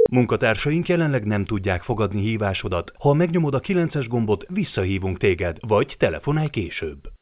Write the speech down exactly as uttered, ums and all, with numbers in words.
Munkatársaink jelenleg nem tudják fogadni hívásodat. Ha megnyomod a kilences gombot, visszahívunk téged, vagy telefonálj később.